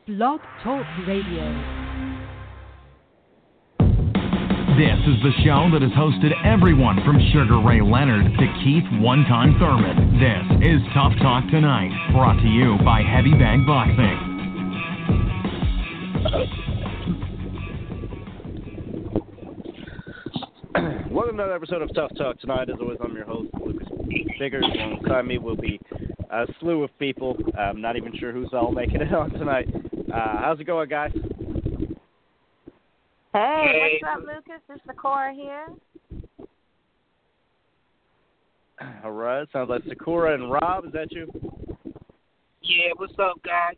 Blog Talk Radio. This is the show that has hosted everyone from Sugar Ray Leonard to Keith One-Time Thurman. This is Tough Talk Tonight, brought to you by Heavy Bag Boxing. Welcome to another episode of Tough Talk Tonight. As always, I'm your host, Lucas Biggers. Alongside me will be a slew of people. I'm not even sure who's all making it on tonight. How's it going, guys? Hey, what's up, Lucas? It's Sakura here. All right, sounds like Sakura and Rob. Is that you? Yeah, what's up, guys?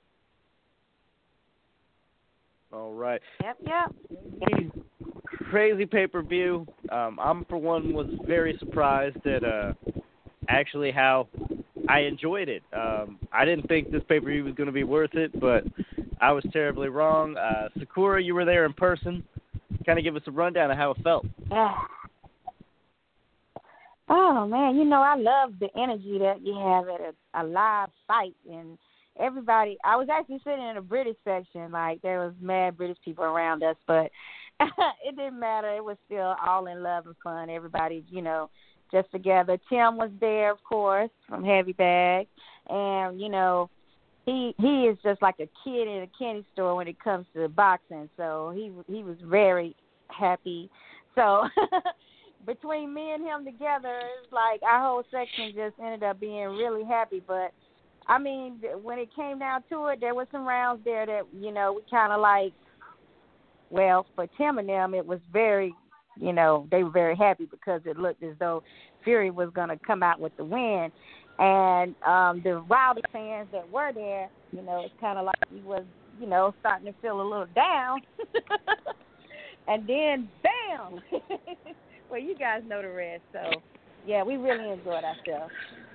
All right. Yep. Crazy pay-per-view. I'm, for one, was very surprised at actually how I enjoyed it. I didn't think this pay-per-view was going to be worth it, but I was terribly wrong. Sakura, you were there in person. Kind of give us a rundown of how it felt. Oh, man, you know, I love the energy that you have at a live fight. And everybody, I was actually sitting in a British section. Like, there was mad British people around us, but it didn't matter. It was still all in love and fun. Everybody, you know, just together. Tim was there, of course, from Heavy Bag. And, you know, he is just like a kid in a candy store when it comes to boxing. So he was very happy. So between me and him together, it's like our whole section just ended up being really happy. But, I mean, when it came down to it, there were some rounds there that, you know, we kind of like, well, for Tim and them, it was very, you know, they were very happy because it looked as though Fury was going to come out with the win. And the Wilder fans that were there, you know, it's kind of like he was, you know, starting to feel a little down. And then, bam! Well, you guys know the rest. So, yeah, we really enjoyed ourselves.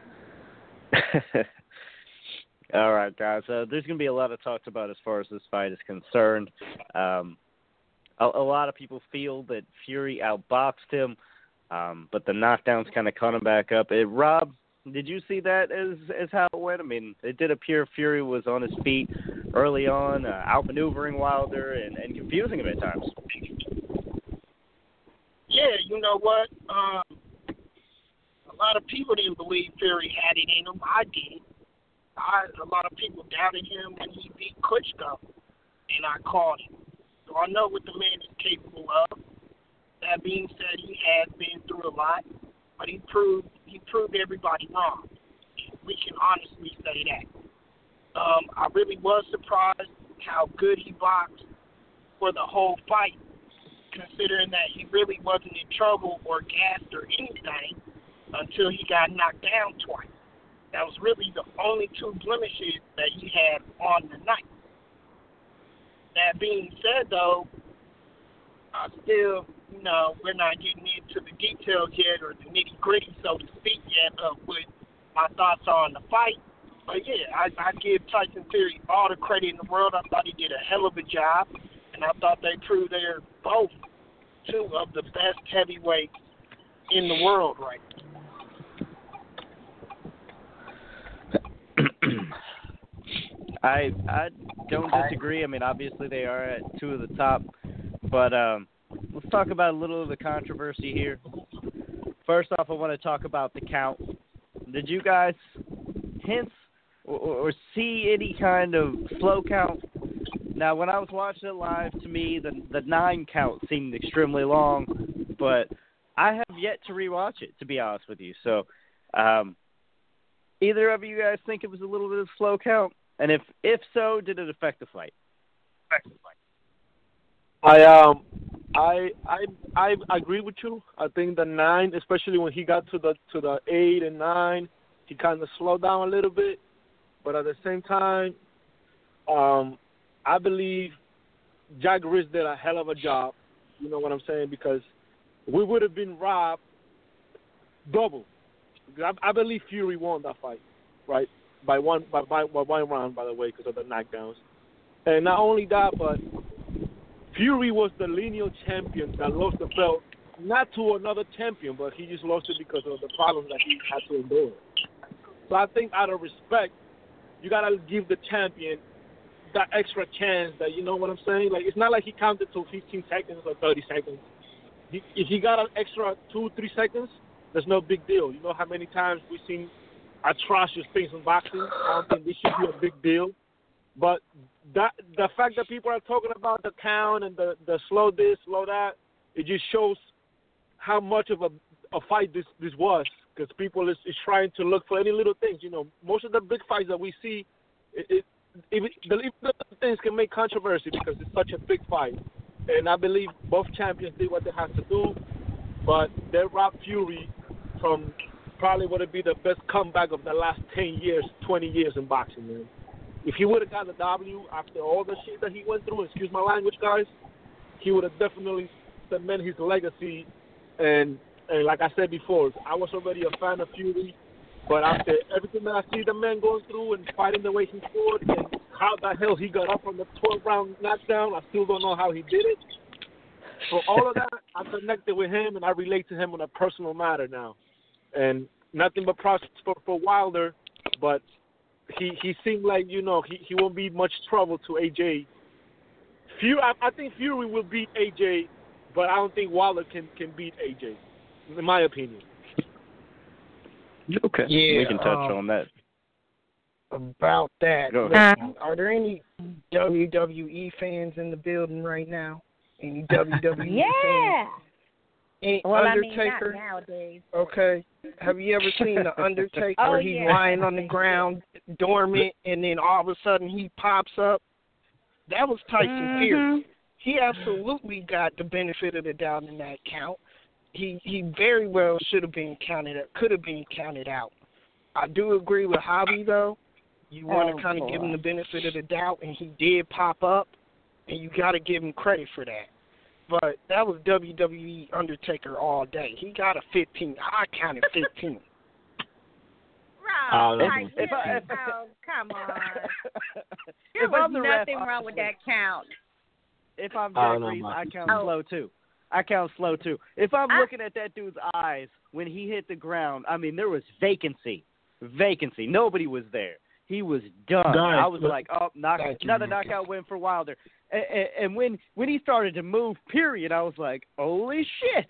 All right, guys. There's going to be a lot of talks about as far as this fight is concerned. A lot of people feel that Fury outboxed him, but the knockdowns kind of caught him back up. Rob, did you see that as how it went? I mean, it did appear Fury was on his feet early on, outmaneuvering Wilder and confusing him at times. Yeah, you know what? A lot of people didn't believe Fury had it in him. I did. A lot of people doubted him when he beat Klitschko, and I called him. So I know what the man is capable of. That being said, he has been through a lot, but he proved everybody wrong. We can honestly say that. I really was surprised how good he boxed for the whole fight, considering that he really wasn't in trouble or gassed or anything until he got knocked down twice. That was really the only two blemishes that he had on the night. That being said, though, still, you know, we're not getting into the details yet or the nitty-gritty, so to speak, yet of what my thoughts are on the fight. But, yeah, I give Tyson Fury all the credit in the world. I thought he did a hell of a job, and I thought they proved they're both two of the best heavyweights in the world right now. I don't disagree. I mean, obviously they are at two of the top. But let's talk about a little of the controversy here. First off, I want to talk about the count. Did you guys hints or see any kind of slow count? Now, when I was watching it live, to me, the 9 count seemed extremely long. But I have yet to rewatch it, to be honest with you. So either of you guys think it was a little bit of slow count? And if so, did it affect the fight? I agree with you. I think the 9, especially when he got to the 8 and 9, he kind of slowed down a little bit. But at the same time, I believe Jack Riz did a hell of a job. You know what I'm saying? Because we would have been robbed double. I believe Fury won that fight, right? By one round, by the way, because of the knockdowns. And not only that, but Fury was the lineal champion that lost the belt, not to another champion, but he just lost it because of the problems that he had to endure. So I think out of respect, you got to give the champion that extra chance that, you know what I'm saying? Like, it's not like he counted till 15 seconds or 30 seconds. If he got an extra 2-3 seconds, there's no big deal. You know how many times we've seen atrocious things in boxing? I don't think this should be a big deal. But the fact that people are talking about the count and the slow this, slow that, it just shows how much of a fight this was. Because people is trying to look for any little things. You know, most of the big fights that we see, the little things can make controversy because it's such a big fight. And I believe both champions did what they had to do, but they robbed Fury from probably would be the best comeback of the last 10 years, 20 years in boxing, man. If he would have got the W after all the shit that he went through, excuse my language, guys, he would have definitely cemented his legacy. And like I said before, I was already a fan of Fury, but after everything that I see the man going through and fighting the way he fought and how the hell he got up from the 12th round knockdown, I still don't know how he did it. For all of that, I connected with him and I relate to him on a personal matter now. And nothing but props for Wilder, but he seemed like, you know, he won't be much trouble to AJ. I think Fury will beat AJ, but I don't think Wilder can beat AJ, in my opinion. Okay, yeah, we can touch on that. About that, listen, are there any WWE fans in the building right now? Any WWE fans? Any Well, Undertaker? I mean, not nowadays. Okay. Have you ever seen the Undertaker where he's lying on the ground dormant and then all of a sudden he pops up? That was Tyson Fury. He absolutely got the benefit of the doubt in that count. He very well should have been could have been counted out. I do agree with Javi, though. You want to kind of give him the benefit of the doubt, and he did pop up, and you got to give him credit for that. But that was WWE Undertaker all day. He got a 15. I counted 15. Rob, come on. There was nothing wrong with that count. If I'm Jack Reese, I count slow too. If I'm looking at that dude's eyes when he hit the ground, I mean, there was vacancy. Nobody was there. He was done. I was like, another knockout win for Wilder. And when he started to move, period, I was like, holy shit.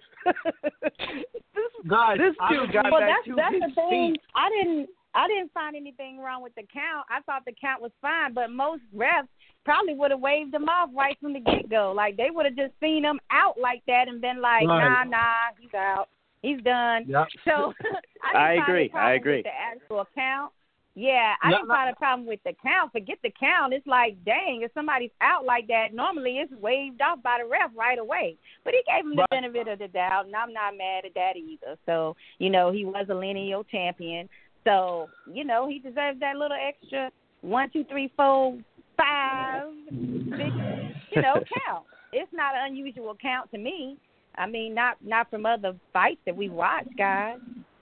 this dude got back to his the thing. feet. I didn't find anything wrong with the count. I thought the count was fine, but most refs probably would have waved him off right from the get-go. Like, they would have just seen him out like that and been like, nah, he's out. He's done. Yep. So I agree. With the actual count. Yeah, I didn't find a problem with the count. Forget the count. It's like, dang, if somebody's out like that, normally it's waved off by the ref right away. But he gave him the benefit of the doubt, and I'm not mad at that either. So, you know, he was a lineal champion. So, you know, he deserves that little extra 1, 2, 3, 4, 5, 6, count. It's not an unusual count to me. I mean, not from other fights that we watched, guys.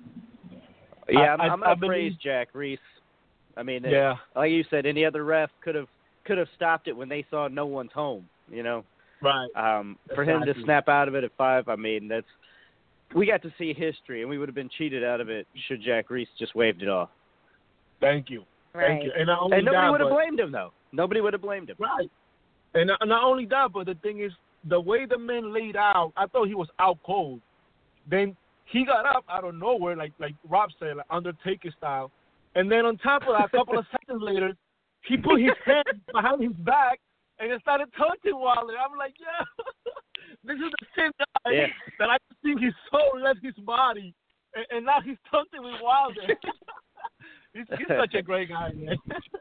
Yeah, I'm going to praise Jack Reese. I mean, like you said, any other ref could have stopped it when they saw no one's home, you know. Right. For him to snap out of it at 5, I mean, we got to see history, and we would have been cheated out of it should Jack Reese just waved it off. Thank you. Right. Thank you. And nobody would have blamed him, though. Nobody would have blamed him. Right. And not only that, but the thing is, the way the man laid out, I thought he was out cold. Then he got up out of nowhere, like Rob said, like Undertaker style. And then on top of that, a couple of seconds later, he put his hand behind his back and it started touching Wilder. I'm like, this is the same guy that I think his soul left his body, and now he's touching with Wilder. he's such a great guy, man.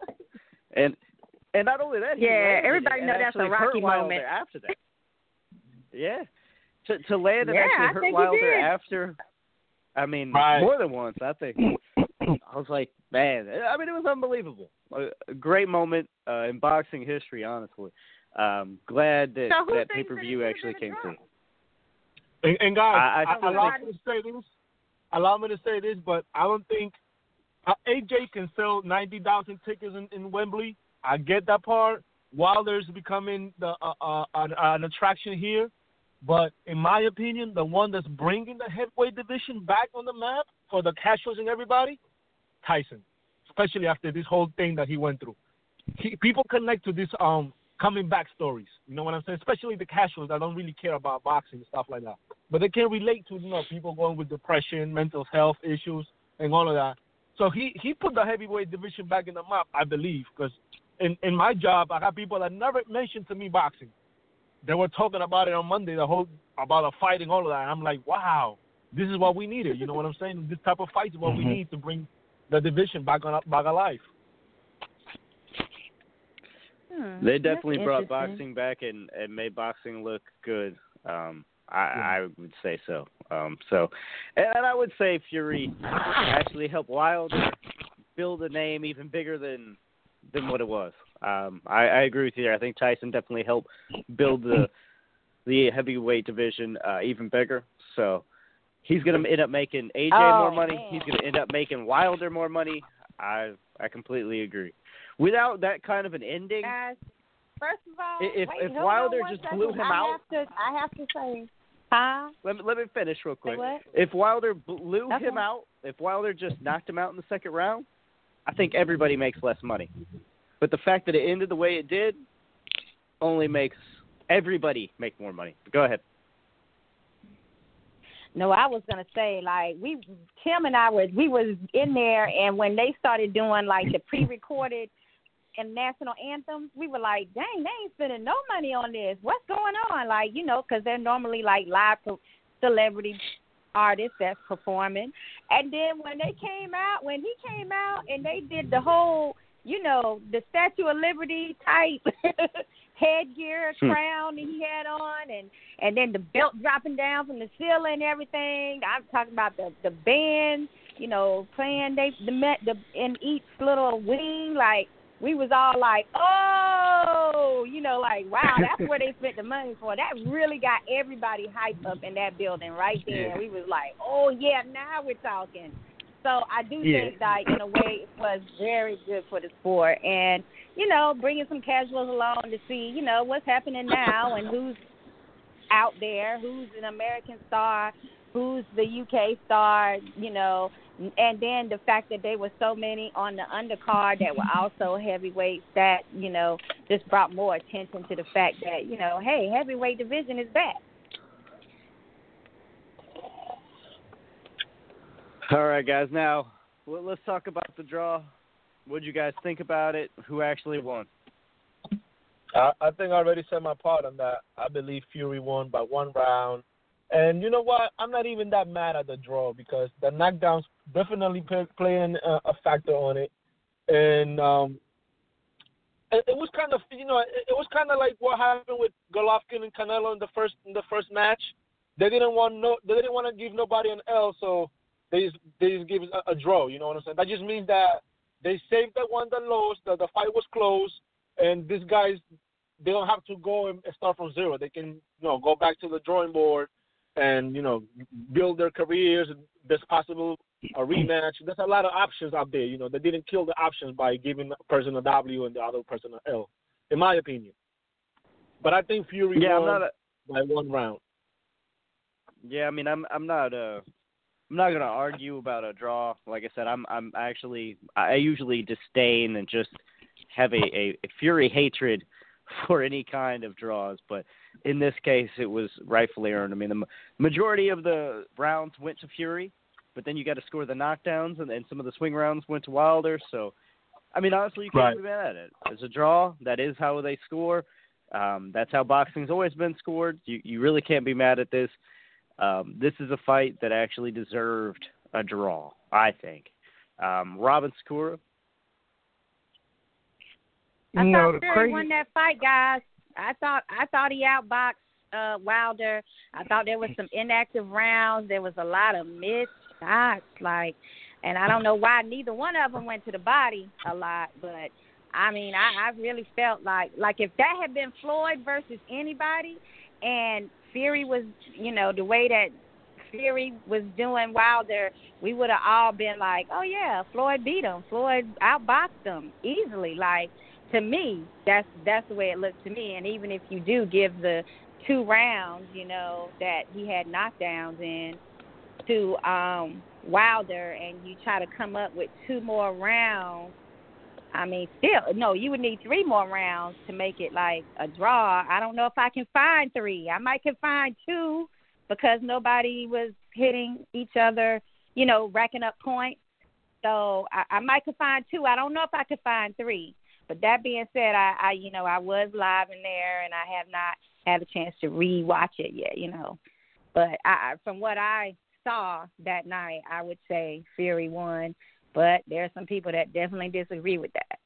And not only that, everybody knows that's a Rocky moment. After that, to land and actually hurt Wilder after. I mean, more than once, I think. I was like, man, I mean, it was unbelievable. A great moment in boxing history, honestly. Glad that pay-per-view actually came through. And guys, allow me to say this, but I don't think AJ can sell 90,000 tickets in Wembley. I get that part. Wilder's becoming an attraction here. But in my opinion, the one that's bringing the heavyweight division back on the map for the casuals and everybody, Tyson, especially after this whole thing that he went through. people connect to this coming back stories. You know what I'm saying? Especially the casuals that don't really care about boxing and stuff like that. But they can relate to people going with depression, mental health issues, and all of that. So he put the heavyweight division back in the map, I believe, because in my job I got people that never mentioned to me boxing. They were talking about it on Monday, about the fighting, all of that. And I'm like, wow, this is what we needed. You know what I'm saying? This type of fight is what we need to bring the division back alive. They definitely brought boxing back and made boxing look good. I would say so. And I would say Fury actually helped Wilder build a name even bigger than what it was. I agree with you there. I think Tyson definitely helped build the heavyweight division even bigger. So he's going to end up making AJ more money. Man. He's going to end up making Wilder more money. I completely agree. Without that kind of an ending, first of all, if Wilder just blew him out, I have to say, huh? Let me finish real quick. What? If Wilder blew him out, if Wilder just knocked him out in the second round, I think everybody makes less money. But the fact that it ended the way it did only makes everybody make more money. Go ahead. No, I was gonna say, like, Tim and I was in there, and when they started doing like the pre-recorded and national anthems, we were like, dang, they ain't spending no money on this. What's going on? Like, because they're normally like live celebrity artists that's performing. And then when he came out and they did the whole, the Statue of Liberty type headgear, crown he had on, and then the belt dropping down from the ceiling and everything. I'm talking about the band, playing in each little wing. Like, we was all like, oh, like, wow, that's where they spent the money for. That really got everybody hyped up in that building right there. Yeah. We was like, oh, yeah, now we're talking. So I do think that, in a way, it was very good for the sport. And, bringing some casuals along to see, what's happening now and who's out there, who's an American star, who's the UK star, and then the fact that there were so many on the undercard that were also heavyweights that, just brought more attention to the fact that, hey, heavyweight division is back. All right, guys. Now, let's talk about the draw. What did you guys think about it? Who actually won? I think I already said my part on that. I believe Fury won by 1 round. And you know what? I'm not even that mad at the draw because the knockdowns definitely playing a factor on it. And it was kind of, it was kind of like what happened with Golovkin and Canelo in the first match. They didn't want to give nobody an L, so they just give a draw. You know what I'm saying? That just means that they saved the one that lost. The fight was close, and these guys, they don't have to go and start from zero. They can go back to the drawing board and build their careers. There's possible a rematch. There's a lot of options out there. They didn't kill the options by giving a person a W and the other person an L, in my opinion. But I think Fury won by 1 round. Yeah, I mean, I'm not going to argue about a draw. Like I said, I usually disdain and just have a Fury hatred for any kind of draws, but in this case, it was rightfully earned. I mean, the majority of the rounds went to Fury, but then you got to score the knockdowns, and some of the swing rounds went to Wilder. So, I mean, honestly, you can't be mad at it. It's a draw. That is how they score. That's how boxing's always been scored. You really can't be mad at this. This is a fight that actually deserved a draw, I think. Robin Sakura. I thought Fury won that fight, guys. I thought he outboxed Wilder. I thought there was some inactive rounds. There was a lot of missed shots, and I don't know why neither one of them went to the body a lot. But I mean, I really felt like if that had been Floyd versus anybody, and Fury was, the way that Fury was doing Wilder, we would have all been like, oh yeah, Floyd beat him. Floyd outboxed him easily. To me, that's the way it looked to me. And even if you do give the 2 rounds, that he had knockdowns in to Wilder, and you try to come up with 2 more rounds, I mean, still, no, you would need 3 more rounds to make it like a draw. I don't know if I can find 3. I might can find 2 because nobody was hitting each other, racking up points. So I might could find 2. I don't know if I could find 3. But that being said, I was live in there, and I have not had a chance to re-watch it yet, But from what I saw that night, I would say Fury won. But there are some people that definitely disagree with that.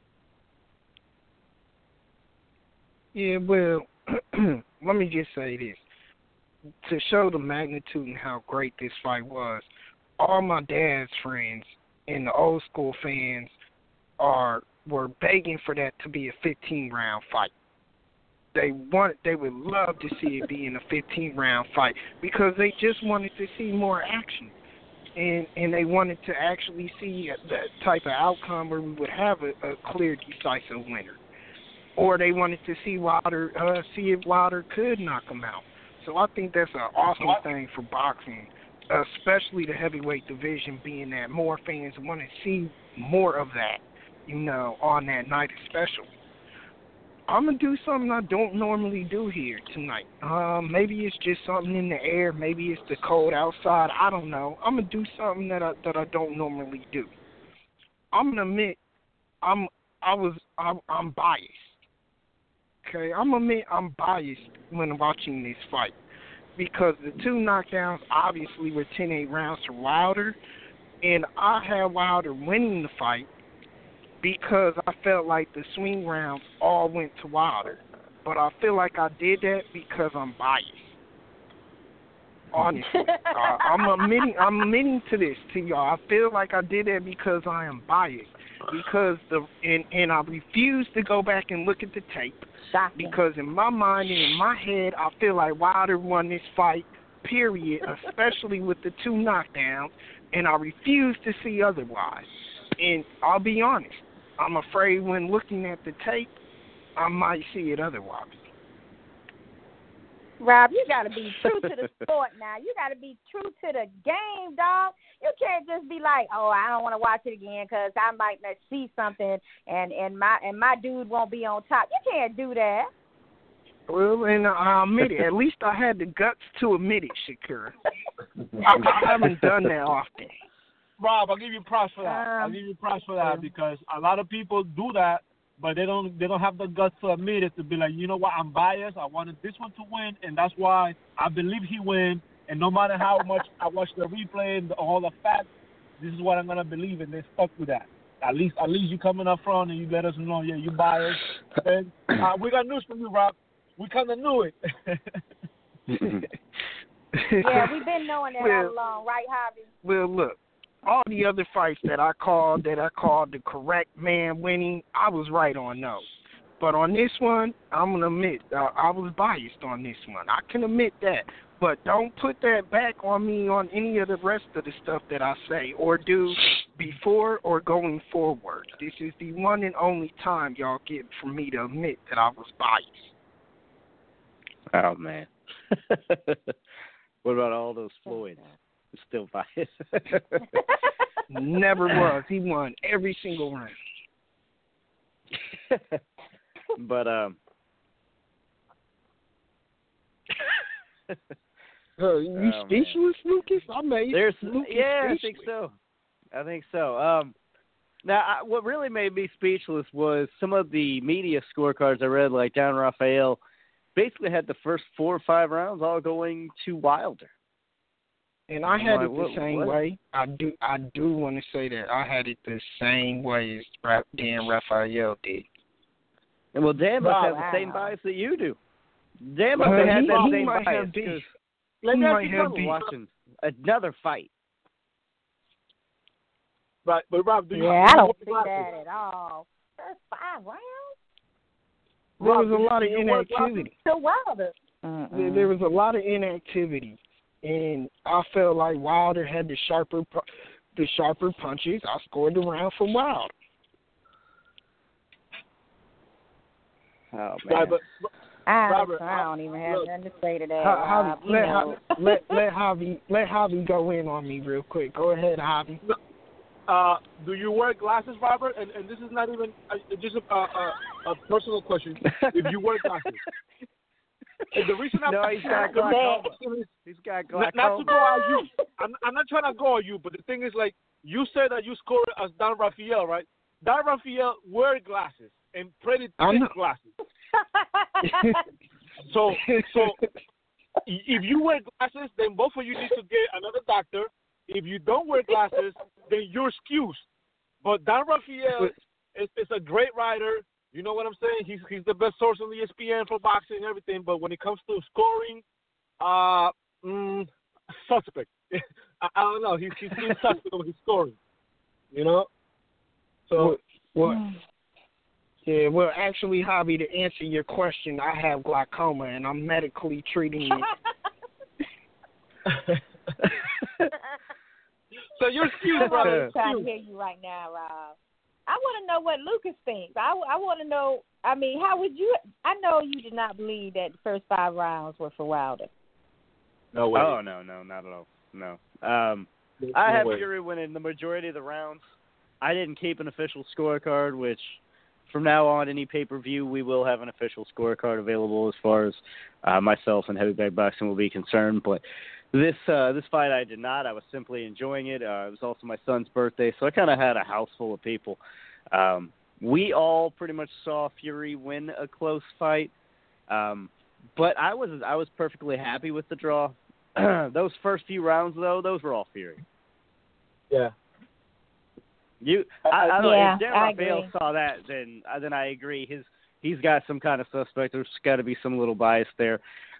Yeah, well, let me just say this. To show the magnitude and how great this fight was, all my dad's friends and the old school fans were begging for that to be a 15-round fight. They would love to see it be in a 15-round fight because they just wanted to see more action. And they wanted to actually see that type of outcome where we would have a clear, decisive winner. Or they wanted to see see if Wilder could knock him out. So I think that's an awesome thing for boxing, especially the heavyweight division, being that more fans want to see more of that, on that night especially. I'm going to do something I don't normally do here tonight. Maybe it's just something in the air. Maybe it's the cold outside. I don't know. I'm going to do something that I don't normally do. I'm going to admit I'm biased. Okay, I'm going to admit I'm biased when watching this fight because the 2 knockdowns obviously were 10-8 rounds for Wilder, and I had Wilder winning the fight because I felt like the swing rounds all went to Wilder. But I feel like I did that because I'm biased. Honestly. I'm admitting to this to y'all. I feel like I did that because I am biased. Because and I refuse to go back and look at the tape. Shocking. Because in my mind and in my head, I feel like Wilder won this fight, period, especially with the 2 knockdowns, and I refuse to see otherwise. And I'll be honest. I'm afraid when looking at the tape, I might see it otherwise. Rob, you got to be true to the sport now. You got to be true to the game, dog. You can't just be like, oh, I don't want to watch it again because I might not see something and my dude won't be on top. You can't do that. Well, and I admit it. At least I had the guts to admit it, Shakira. I haven't done that often. Rob, I'll give you props for that. Because a lot of people do that, but they don't have the guts to admit it, to be like, you know what, I'm biased. I wanted this one to win, and that's why I believe he win. And no matter how much I watch the replay and all the facts, this is what I'm gonna believe, and they stuck with that. At least you coming up front and you let us know, yeah, you biased. And we got news for you, Rob. We kind of knew it. Yeah, we've been knowing that all along, right, Javi? Well, look. All the other fights that I called the correct man winning, I was right on those. But on this one, I'm going to admit, I was biased on this one. I can admit that. But don't put that back on me on any of the rest of the stuff that I say or do before or going forward. This is the one and only time y'all get for me to admit that I was biased. Oh, man. What about all those Floyds? Still biased. Never was. He won every single round. But you speechless, man. Lucas? I made Lucas speechless. I think so. Now, what really made me speechless was some of the media scorecards I read, like Don Rafael, basically had the first 4 or 5 rounds all going to Wilder. And I had it the same way. I do want to say that I had it the same way as Dan Rafael did. And well, Dan must have the same bias that you do. Dan must have had that same bias. Let me ask you watching another fight. Right, but Rob, do you? Yeah, I don't see that at all. First 5 rounds. There was a lot of inactivity. So Wilder. There was a lot of inactivity. And I felt like Wilder had the sharper punches. I scored the round for Wilder. Oh man! I don't even have nothing to say to that. Let Javi go in on me real quick. Go ahead, Javi. do you wear glasses, Robert? And this is not even just a personal question. If you wear glasses. And the reason he's got glaucoma. He's got glaucoma. Not to go at you. I'm not trying to go at you, but the thing is, like, you said that you scored as Don Rafael, right? Don Rafael wear glasses and pretty thick glasses. So if you wear glasses, then both of you need to get another doctor. If you don't wear glasses, then you're excused. But Don Rafael is a great rider. You know what I'm saying? He's the best source on the ESPN for boxing and everything. But when it comes to scoring, suspect. I don't know. He's still suspect on his scoring. You know? So yeah, well, actually, Hobby, to answer your question, I have glaucoma, and I'm medically treating it. So you're excused, brother. I'm trying to hear you right now, Rob. I want to know what Lucas thinks. I want to know, I mean, how would you – I know you did not believe that the first 5 rounds were for Wilder. No way. Oh, no, not at all. No. I have Fury winning the majority of the rounds. I didn't keep an official scorecard, which from now on, any pay-per-view, we will have an official scorecard available as far as myself and heavyweight boxing will be concerned. But this fight I did not. I was simply enjoying it. It was also my son's birthday, so I kind of had a house full of people. We all pretty much saw Fury win a close fight, but I was perfectly happy with the draw. Those first few rounds, though, those were all Fury. Yeah. I don't know. If Dan Rafael saw that, then I agree. He's got some kind of suspect. There's got to be some little bias there.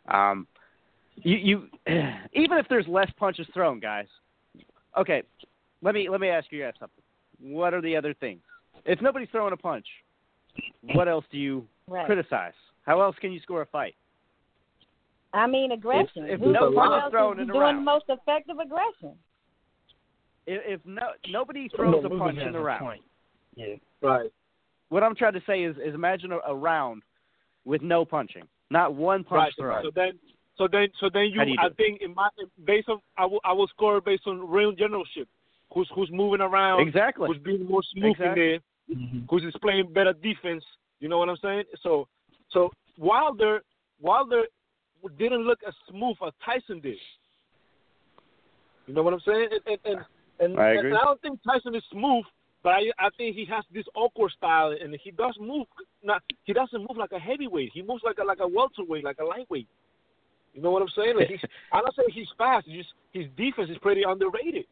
You even if there's less punches thrown, guys. Okay, let me ask you guys something. What are the other things? If nobody's throwing a punch, what else do you criticize? How else can you score a fight? I mean, aggression. If no punch is thrown in a round, doing the most effective aggression. If nobody throws a punch in the round, yeah, right. What I'm trying to say is imagine a round with no punching, not one punch thrown. So then you I think based on I will score based on real generalship. Who's moving around? Exactly. Who's being more smooth in there? Who's displaying better defense? You know what I'm saying? So Wilder didn't look as smooth as Tyson did. You know what I'm saying? And I agree. And I don't think Tyson is smooth, but I think he has this awkward style, and he does move. He doesn't move like a heavyweight. He moves like a welterweight, like a lightweight. You know what I'm saying? Like I'm not saying he's fast. Just his defense is pretty underrated.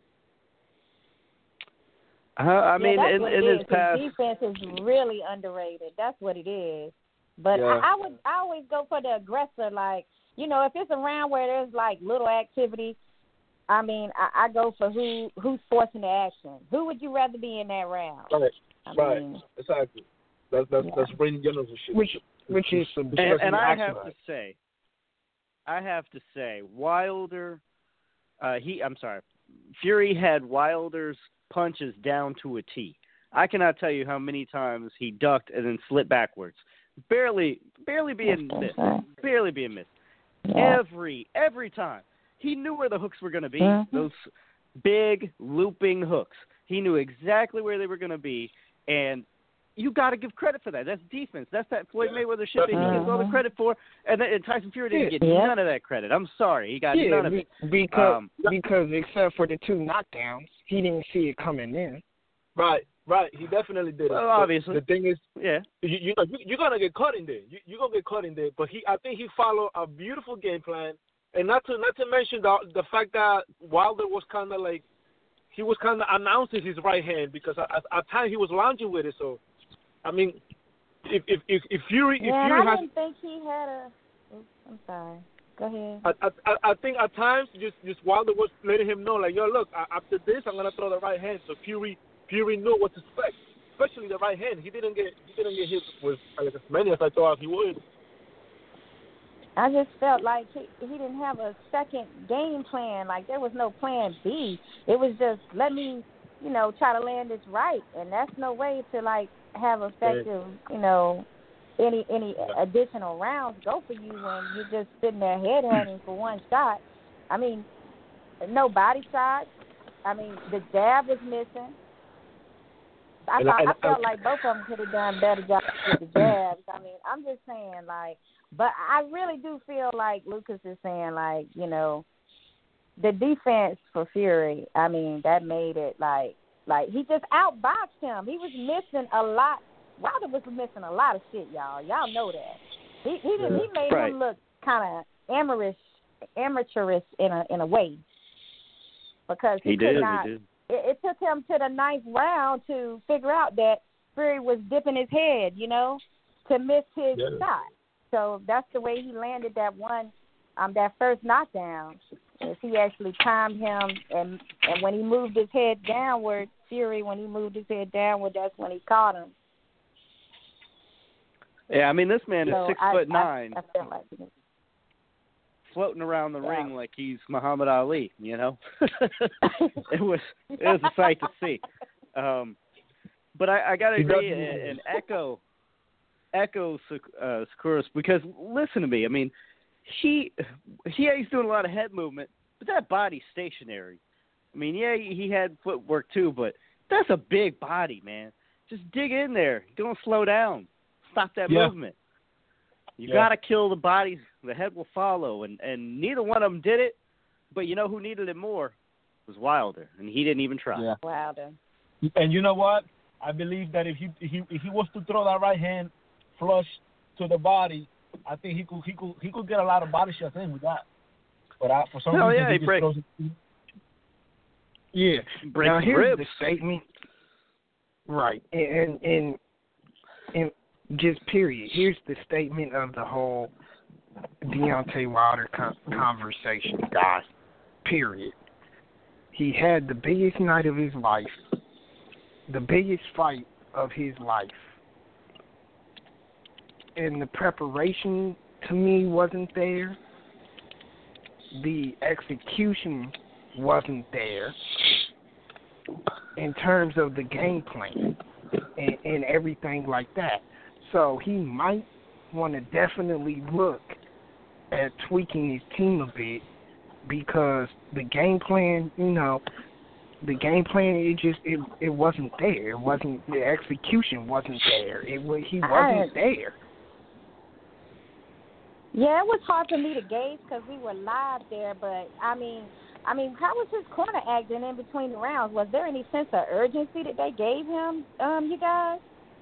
I mean, in his past, his defense is really underrated. That's what it is. But I always go for the aggressor. Like, you know, if it's a round where there's like little activity, I mean, I go for who's forcing the action. Who would you rather be in that round? Right. Exactly. That's bringing generalship. Which is and I have to say, Wilder. Fury had Wilder's punches down to a T. I cannot tell you how many times he ducked and then slipped backwards, barely being missed. Yeah. Every time. He knew where the hooks were going to be. Mm-hmm. Those big looping hooks. He knew exactly where they were going to be, and you got to give credit for that. That's defense. That's that Floyd Mayweather shit that he gets all the credit for, and Tyson Fury didn't get none of that credit. I'm sorry, he got none of it. Because except for the 2 knockdowns, he didn't see it coming in. Right. He definitely did. Well, obviously, the thing is, you're gonna get caught in there. You're gonna get caught in there. But I think he followed a beautiful game plan, and not to mention the fact that Wilder was kind of like he was kind of announcing his right hand because at times he was lounging with it. So, I mean, if Fury I didn't think he had a. I'm sorry. Go ahead. I think at times just Wilder was letting him know, like, yo, look, after this I'm gonna throw the right hand. So Fury knew what to expect, especially the right hand. He didn't get hit with as many as I thought he would. I just felt like he didn't have a second game plan. Like there was no plan B. It was just let me, try to land this right, and that's no way to like have effective, any additional rounds go for you when you're just sitting there head hunting for one shot. I mean, no body shots. I mean, the jab was missing. I felt like both of them could have done better jobs with the jabs. I mean, I'm just saying, like, but I really do feel like Lucas is saying, like, you know, the defense for Fury, I mean, that made it like he just outboxed him. He was missing a lot. Wilder was missing a lot of shit, y'all. Y'all know that. He made him look kind of amateurish in a way, because he did. It took him to the 9th round to figure out that Fury was dipping his head, you know, to miss his shot. So that's the way he landed that that first knockdown. Is he actually timed him, and when he moved his head downward, Fury, when he moved his head downward, that's when he caught him. Yeah, I mean, this man is 6'9", I feel like floating around the ring like he's Muhammad Ali. You know, it was a sight to see. But I got to agree and echo Sakuras, because listen to me. I mean, he's doing a lot of head movement, but that body's stationary. I mean, yeah, he had footwork too, but that's a big body, man. Just dig in there. Don't slow down. Stop that movement. You got to kill the bodies. The head will follow, and neither one of them did it. But you know who needed it more was Wilder, and he didn't even try. Yeah. Wilder. And you know what? I believe that if he was to throw that right hand flush to the body, I think he could get a lot of body shots in with that. But for some reason, he just throws it. Yeah. Now here's the statement. Right. And just period. Here's the statement of the whole Deontay Wilder conversation, guys. Period. He had the biggest night of his life, the biggest fight of his life. And the preparation, to me, wasn't there. The execution wasn't there in terms of the game plan and everything like that. So he might want to definitely look at tweaking his team a bit, because the game plan, it wasn't there. It wasn't, the execution wasn't there. He wasn't there. Yeah, it was hard for me to gauge because we were live there, but I mean, how was his corner acting in between the rounds? Was there any sense of urgency that they gave him, you guys?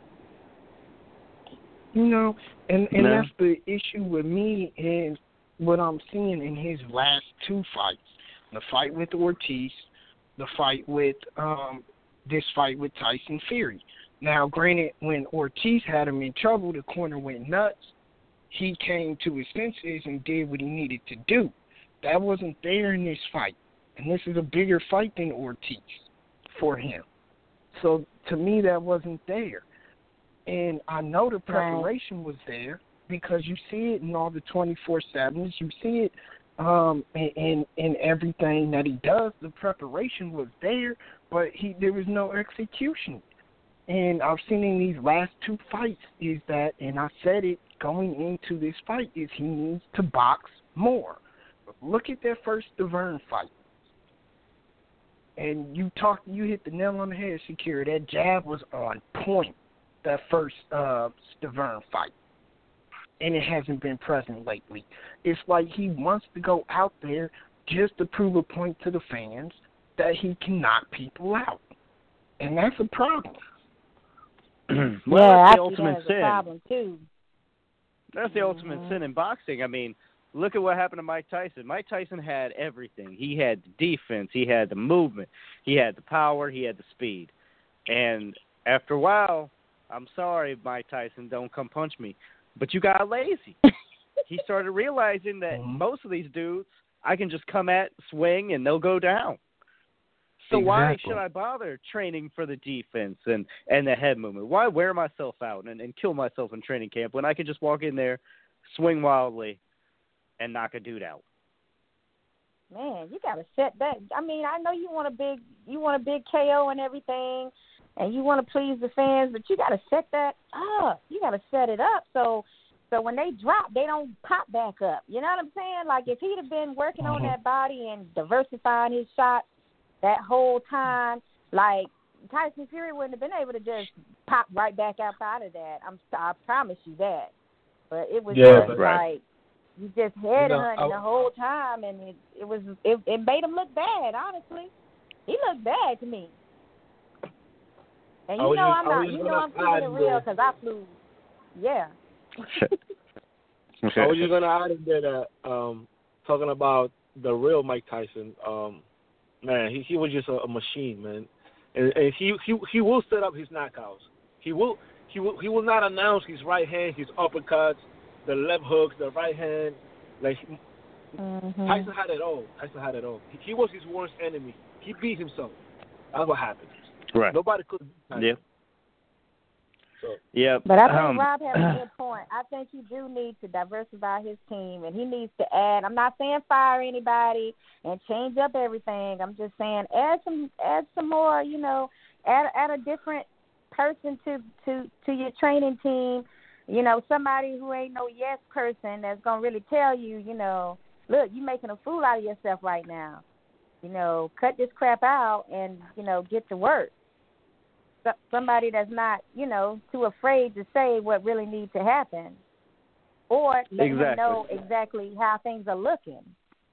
And that's the issue with me, and what I'm seeing in his last two fights. The fight with Ortiz, the fight with this fight with Tyson Fury. Now, granted, when Ortiz had him in trouble, the corner went nuts. He came to his senses and did what he needed to do. That wasn't there in this fight. And this is a bigger fight than Ortiz for him. So, to me, that wasn't there. And I know the preparation was there, because you see it in all the 24/7s. You see it in everything that he does. The preparation was there, but there was no execution. And I've seen in these last two fights is that, and I said it going into this fight, is he needs to box more. Look at that first Stiverne fight. And you hit the nail on the head, Shakira. That jab was on point, that first Stiverne fight. And it hasn't been present lately. It's like he wants to go out there just to prove a point to the fans that he can knock people out. And that's a problem. Well, that's the ultimate that's sin. A problem too. That's the ultimate sin in boxing. I mean, look at what happened to Mike Tyson. Mike Tyson had everything. He had the defense. He had the movement. He had the power. He had the speed. And after a while, I'm sorry, Mike Tyson, don't come punch me, but you got lazy. He started realizing that most of these dudes, I can just come at, swing, and they'll go down. So why should I bother training for the defense and the head movement? Why wear myself out and kill myself in training camp when I could just walk in there, swing wildly, and knock a dude out? Man, you gotta set that. I mean, I know you want a big KO and everything, and you want to please the fans, but you gotta set that up. You gotta set it up so when they drop, they don't pop back up. You know what I'm saying? Like, if he'd have been working on that body and diversifying his shots that whole time, like Tyson Fury wouldn't have been able to just pop right back out of that. I promise you that. But it was just like you just headhunting the whole time, and it made him look bad. Honestly, he looked bad to me. And I'm keeping it real because I flew. Yeah. I was just gonna add in there that talking about the real Mike Tyson, man, he was just a machine, man, and he will set up his knockouts. He will not announce his right hand, his uppercuts, the left hooks, the right hand. Like Tyson had it all. He was his worst enemy. He beat himself. That's what happened. Right. Nobody could. Yeah. So. Yeah. But I think Rob has a good point. I think he do need to diversify his team, and he needs to add. I'm not saying fire anybody and change up everything. I'm just saying add some more. Add a different person to your training team. Somebody who ain't no yes person that's gonna really tell you, look, you making a fool out of yourself right now. Cut this crap out and get to work. Somebody that's not, too afraid to say what really needs to happen, or let him know exactly how things are looking.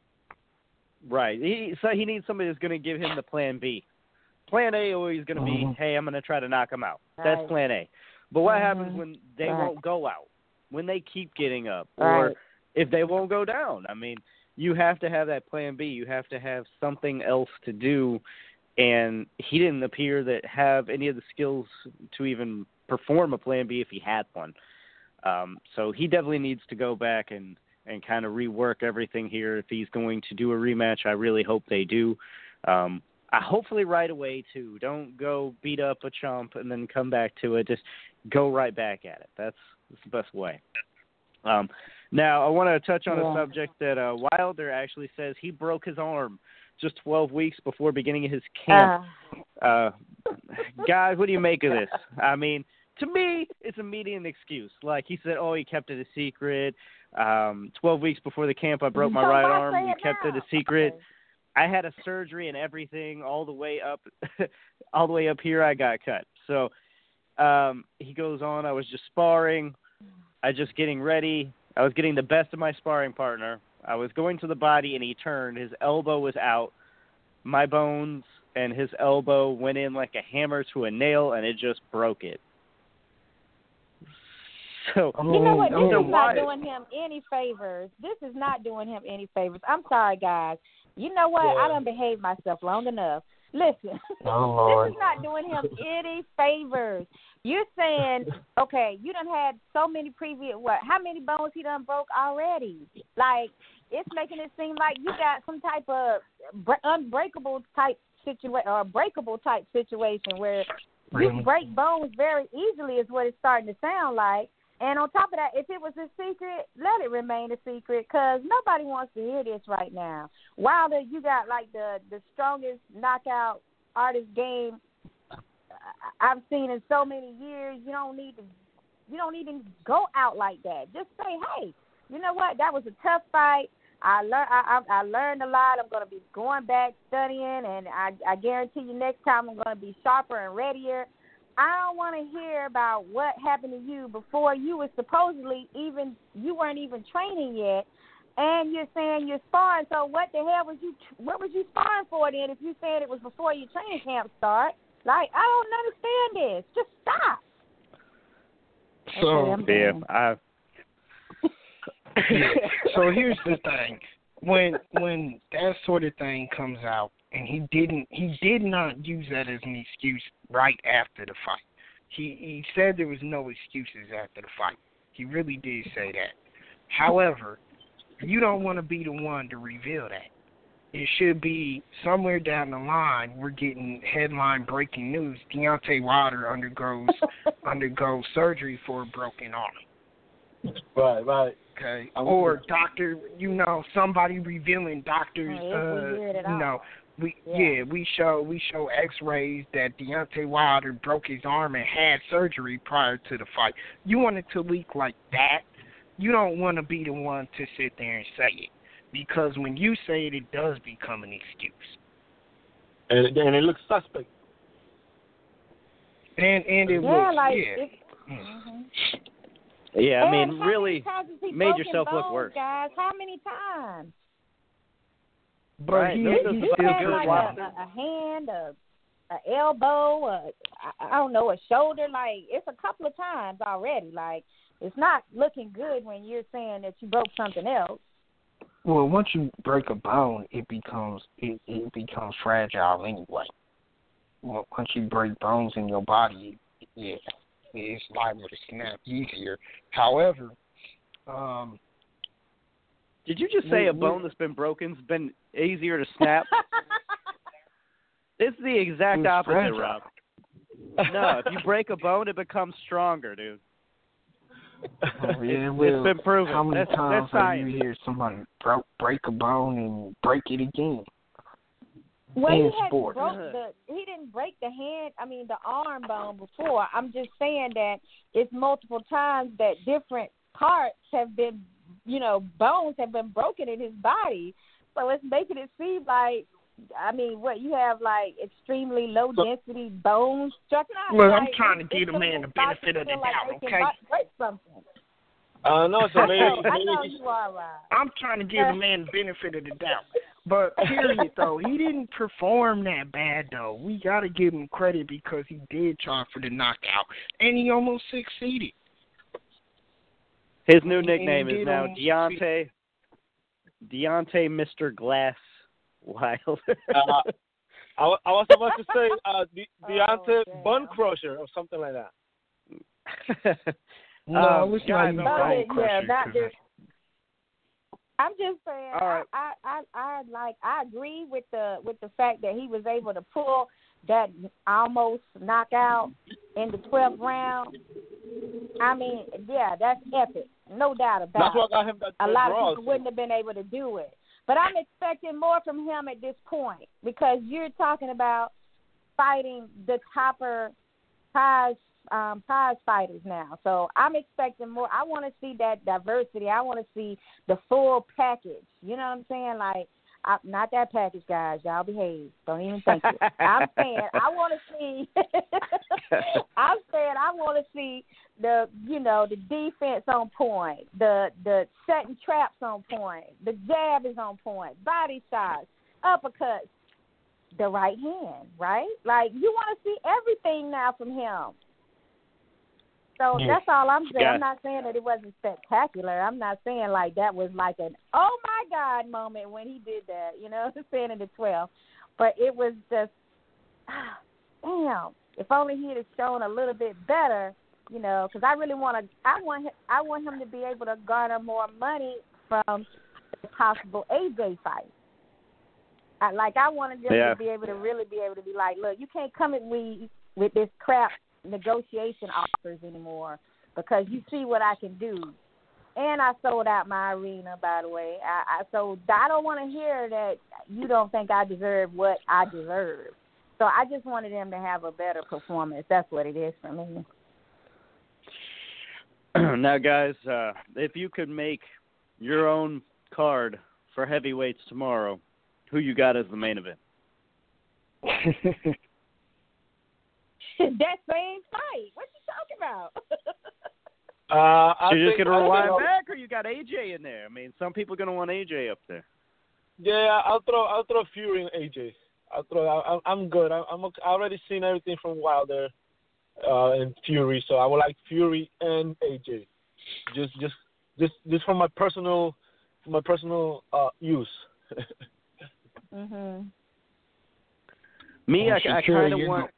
Right. So he needs somebody that's going to give him the plan B. Plan A always going to be, hey, I'm going to try to knock him out. Right. That's plan A. But what happens when they won't go out, when they keep getting up, or if they won't go down? I mean, you have to have that plan B. You have to have something else to do. And he didn't appear to have any of the skills to even perform a plan B if he had one. So he definitely needs to go back and kind of rework everything here. If he's going to do a rematch, I really hope they do. Hopefully right away, too. Don't go beat up a chump and then come back to it. Just go right back at it. That's the best way. Now, I want to touch on a subject that Wilder actually says he broke his arm just 12 weeks before beginning his camp. Guys, what do you make of this? I mean, to me, it's immediate excuse. Like he said, he kept it a secret. 12 weeks before the camp, I broke my right arm. He kept it a secret. Okay. I had a surgery and everything all the way up here. I got cut. So he goes on. I was just sparring. I just getting ready. I was getting the best of my sparring partner. I was going to the body, and he turned. His elbow was out. My bones and his elbow went in like a hammer to a nail, and it just broke it. So you know what? This is not doing him any favors. This is not doing him any favors. I'm sorry, guys. You know what? I done behaved myself long enough. Listen, this is not doing him any favors. You're saying, okay, you done had so many how many bones he done broke already? Like, it's making it seem like you got some type of unbreakable type situation or breakable type situation where you break bones very easily is what it's starting to sound like. And on top of that, if it was a secret, let it remain a secret because nobody wants to hear this right now. Wilder, you got like the strongest knockout artist game I've seen in so many years. You don't even go out like that. Just say, hey, you know what? That was a tough fight. I learned a lot. I'm going to be going back studying, and I guarantee you next time I'm going to be sharper and readier. I don't want to hear about what happened to you before you were supposedly you weren't even training yet, and you're saying you're sparring. So what the hell was you sparring for then if you said it was before your training camp start? Like, I don't understand this. Just stop. So, okay, so here's the thing. When that sort of thing comes out, and he did not use that as an excuse right after the fight. He said there was no excuses after the fight. He really did say that. However, you don't want to be the one to reveal that. It should be somewhere down the line we're getting headline breaking news. Deontay Wilder undergoes surgery for a broken arm. Right. Okay. Or somebody revealing doctors we show X-rays that Deontay Wilder broke his arm and had surgery prior to the fight. You want it to leak like that. You don't want to be the one to sit there and say it, because when you say it, it does become an excuse. And it looks suspect. And it Yeah, looks, like yeah. it's, mhm. Yeah, I And mean, how really many times has he made broken yourself look bones, worse. guys? How many times? But Right, he, those are he's the still Had good like ones. a hand, a elbow, I don't know, a shoulder. Like it's a couple of times already. Like it's not looking good when you're saying that you broke something else. Well, once you break a bone, it becomes fragile anyway. Well, once you break bones in your body, yeah, it's liable to snap easier. However, Did you just say a bone that's been broken's been easier to snap? It's the exact It's opposite, fragile. Rob. No, if you break a bone, it becomes stronger, dude. Oh, yeah, It's well, been proven. how many That's times have science. you hear somebody break a bone and break it again? Well, In he hadn't sports. he didn't break the arm bone before. I'm just saying that it's multiple times that different parts have been, bones have been broken in his body. So it's making it seem like, what you have, like, extremely low density bone structure. Look, I'm trying to give the man the benefit of the doubt, okay? Break something. No, so maybe, I know you are right. I'm trying to give the man the benefit of the doubt. But period, though, he didn't perform that bad, though. We got to give him credit because he did try for the knockout, and he almost succeeded. His new nickname is now almost Deontay Mr. Glass Wilder. I was about to say Deontay Bun Crusher or something like that. No, it's not guys, even all right. bone crusher. Not just. I'm just saying. All right. I agree with the fact that he was able to pull that almost knockout in the 12th round. That's epic, no doubt about it. That's what got him that A lot of draw, people wouldn't have been able to do it. But I'm expecting more from him at this point because you're talking about fighting the topper prize fighters now. So I'm expecting more. I want to see that diversity. I want to see the full package. You know what I'm saying? Like, not that package, guys. Y'all behave. Don't even think it. I'm saying I want to see. I'm saying I want to see the defense on point, the setting traps on point, the jab is on point, body shots, uppercuts, the right hand, right? Like you want to see everything now from him. So that's all I'm saying. Yeah. I'm not saying that it wasn't spectacular. I'm not saying like that was like an oh my God moment when he did that. Saying in the 12th, but it was just damn. If only he had shown a little bit better, because I really want him to be able to garner more money from the possible AJ fight. I wanted them to be able to really be able to be like, look, you can't come at me with this crap negotiation offers anymore because you see what I can do. And I sold out my arena, by the way. I don't want to hear that you don't think I deserve what I deserve. So I just wanted them to have a better performance. That's what it is for me. Now, guys, if you could make your own card for heavyweights tomorrow, who you got as the main event? That same fight. What you talking about? You're just gonna rewind back, or you got AJ in there? I mean, some people are gonna want AJ up there. Yeah, I'll throw Fury and AJ. I'm good. I already seen everything from Wilder and Fury, so I would like Fury and AJ. Just for my personal use. Mhm. Me, I kind of want.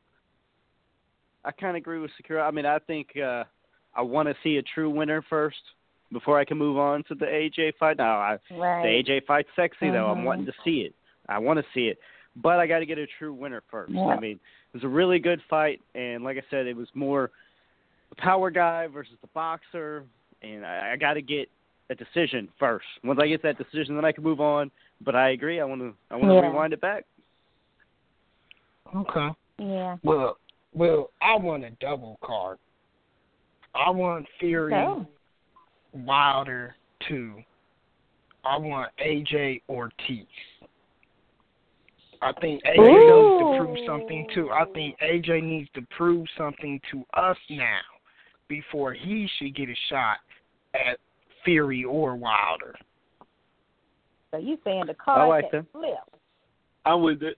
I kind of agree with Sakura. I mean, I think I want to see a true winner first before I can move on to the AJ fight. Now, the AJ fight's sexy, though. I'm wanting to see it. I want to see it. But I got to get a true winner first. Yeah. I mean, it was a really good fight, and like I said, it was more the power guy versus the boxer, and I got to get a decision first. Once I get that decision, then I can move on. But I agree. I want to rewind it back. Okay. Yeah. Well, I want a double card. I want Fury, Wilder 2. I want AJ Ortiz. I think AJ needs to prove something too. I think AJ needs to prove something to us now before he should get a shot at Fury or Wilder. So you saying the card that flip? I'm with it.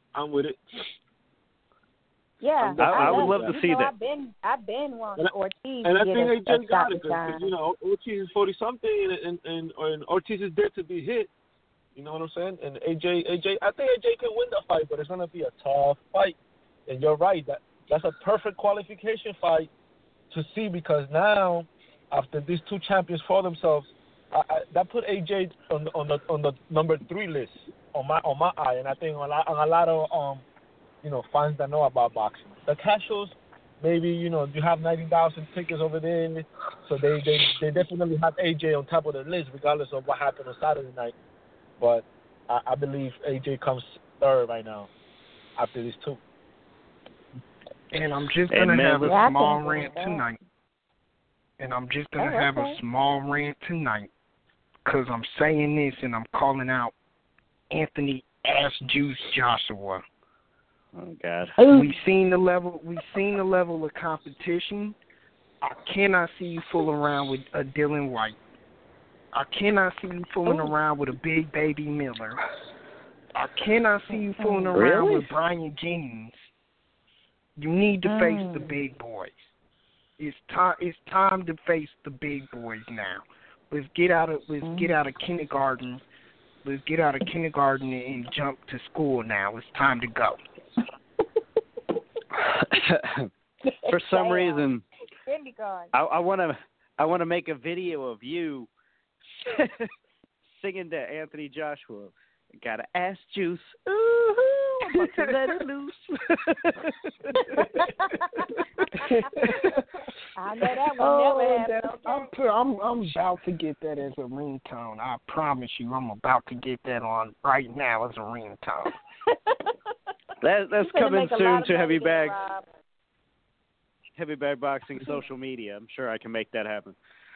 Yeah, I would love to see that. I've been wanting Ortiz and to I get think a AJ got shot it this time. because Ortiz is 40-something, and Ortiz is there to be hit. You know what I'm saying? And AJ, I think AJ can win the fight, but it's gonna be a tough fight. And you're right, that's a perfect qualification fight to see, because now after these two champions for themselves, that put AJ on the number 3 list on my eye, and I think on a lot of fans that know about boxing. The casuals, maybe you have 90,000 tickets over there, so they definitely have AJ on top of the list regardless of what happened on Saturday night. But I believe AJ comes third right now after these two. And I'm just going to have a small rant tonight. Because I'm saying this and I'm calling out Anthony Ass Juice Joshua. Oh, God. We've seen the level of competition. I cannot see you fooling around with a Dylan White. I cannot see you fooling around with a Big Baby Miller. I cannot see you fooling around with Brian Jennings. You need to face the big boys. It's time to face the big boys now. Let's get out of kindergarten. Let's get out of kindergarten and jump to school now. It's time to go. For some reason, I want to make a video of you singing to Anthony Joshua. Got an ass juice. Ooh, I'm about to let it loose. I know that will never happen. I'm about to get that as a ringtone. I promise you, I'm about to get that on right now as a ringtone. That's coming soon to Heavy Bag Boxing social media. I'm sure I can make that happen.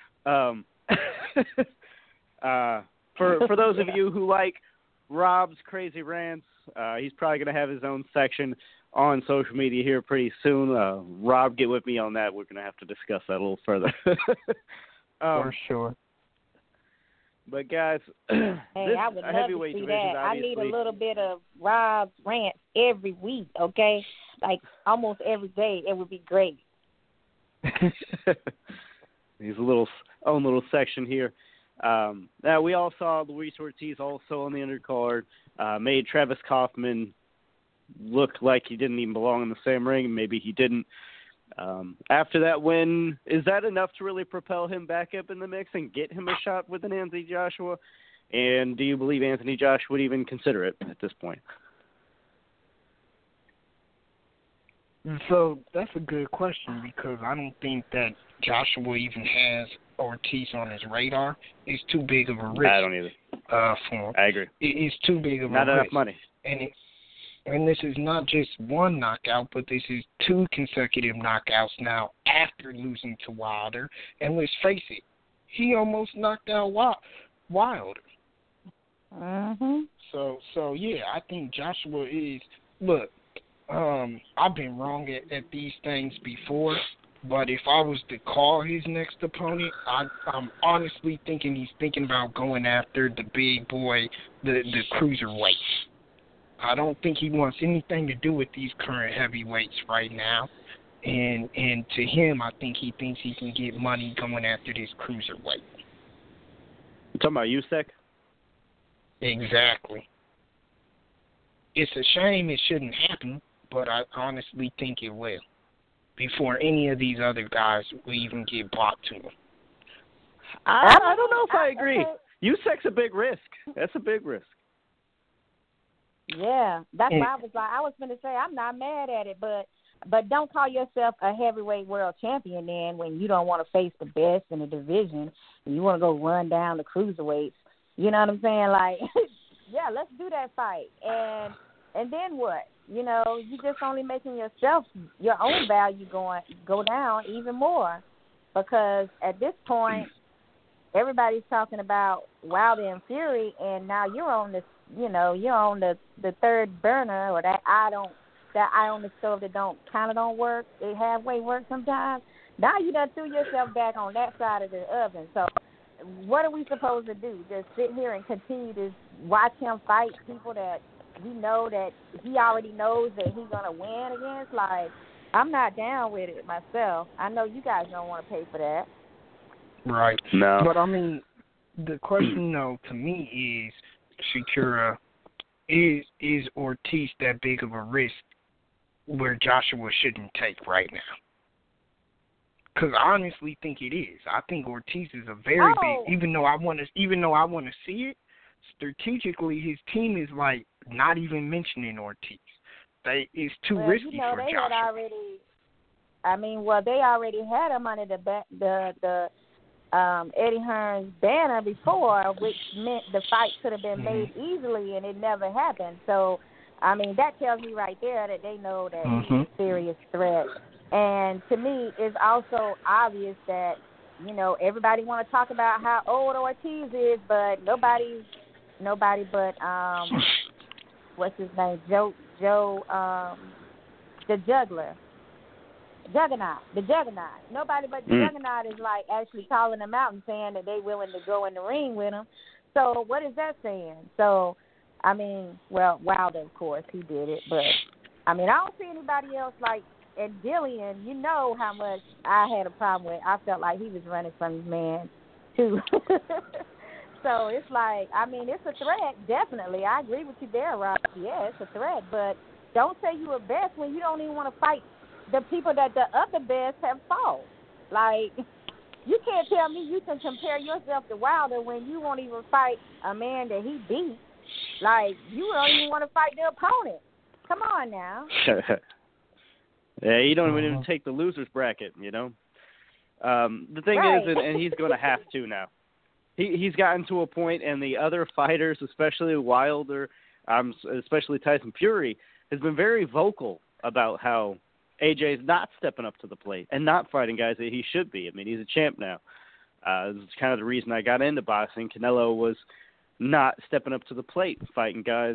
For those of you who like Rob's crazy rants, he's probably going to have his own section on social media here pretty soon. Rob, get with me on that. We're going to have to discuss that a little further. For sure. But guys, hey, I would love to see that. I need a little bit of Rob's rants every week, okay? Like almost every day. It would be great. His own little section here. Now, we all saw Luis Ortiz also on the undercard, made Travis Kaufman look like he didn't even belong in the same ring. Maybe he didn't. After that win, is that enough to really propel him back up in the mix and get him a shot with an Anthony Joshua? And do you believe Anthony Joshua would even consider it at this point? So that's a good question, because I don't think that Joshua even has Ortiz on his radar. It's too big of a risk. I don't either. For him. I agree. It's too big of a risk. Not enough money. And this is not just one knockout, but this is 2 consecutive knockouts now after losing to Wilder. And let's face it, he almost knocked out Wilder. Mm-hmm. So yeah, I think Joshua is. Look, I've been wrong at these things before, but if I was to call his next opponent, I'm honestly thinking he's thinking about going after the big boy, the cruiserweight. I don't think he wants anything to do with these current heavyweights right now. And to him, I think he thinks he can get money going after this cruiserweight. You talking about Usyk? Exactly. It's a shame it shouldn't happen, but I honestly think it will. Before any of these other guys will even get bought to him. I don't know if I agree. Usyk's a big risk. That's a big risk. Yeah, that's why I was going to say I'm not mad at it, but don't call yourself a heavyweight world champion then when you don't want to face the best in the division and you want to go run down the cruiserweights. You know what I'm saying? Like, yeah, let's do that fight. And then what? You know, you're just only making yourself, your own value go down even more, because at this point, everybody's talking about Wilder and Fury, and now you're on the, you're on the third burner, or that eye on the stove that don't work. It halfway work sometimes. Now you done threw yourself back on that side of the oven. So what are we supposed to do? Just sit here and continue to watch him fight people that we know that he already knows that he's gonna win against? Like, I'm not down with it myself. I know you guys don't want to pay for that. Right. No. But I mean, the question though to me is, Shakira, is Ortiz that big of a risk where Joshua shouldn't take right now? Because I honestly think it is. I think Ortiz is a very big. Even though I want to see it, strategically his team is like not even mentioning Ortiz. It's too risky for they Joshua. They already had him under the Eddie Hearn's banner before, which meant the fight could have been made easily, and it never happened. So, I mean, that tells me right there that they know that he's a serious threat. And to me, it's also obvious that, everybody want to talk about how old Ortiz is, but nobody but what's his name, Joe, the Juggler. The Juggernaut. Nobody but the Juggernaut is like actually calling them out and saying that they willing to go in the ring with him. So what is that saying? So, I mean, well, Wilder, of course, he did it. But, I mean, I don't see anybody else like, and Dillian, you know how much I had a problem with. I felt like he was running from his man, too. So it's like, I mean, it's a threat, definitely. I agree with you there, Rob. Yeah, it's a threat. But don't say you're a best when you don't even want to fight the people that the other best have fought. Like, you can't tell me you can compare yourself to Wilder when you won't even fight a man that he beat. Like, you don't even want to fight the opponent. Come on now. Yeah, you don't even take the loser's bracket, The thing is, and he's going to have to now. He's gotten to a point, and the other fighters, especially Wilder, especially Tyson Fury, has been very vocal about how AJ's not stepping up to the plate and not fighting guys that he should be. I mean, he's a champ now. This is kind of the reason I got into boxing. Canelo was not stepping up to the plate, fighting guys,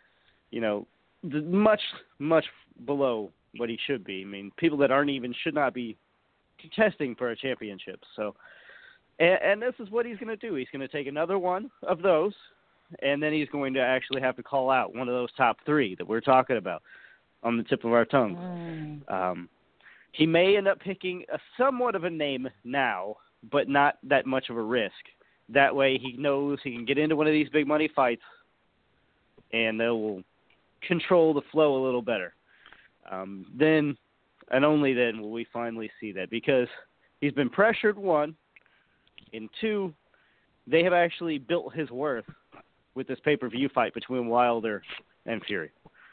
much, much below what he should be. I mean, people that should not be contesting for a championship. So, and this is what he's going to do. He's going to take another one of those, and then he's going to actually have to call out one of those top three that we're talking about on the tip of our tongues. He may end up picking somewhat of a name now, but not that much of a risk. That way he knows he can get into one of these big money fights, and they will control the flow a little better. Then, and only then, will we finally see that, because he's been pressured, one, and two, they have actually built his worth with this pay-per-view fight between Wilder and Fury.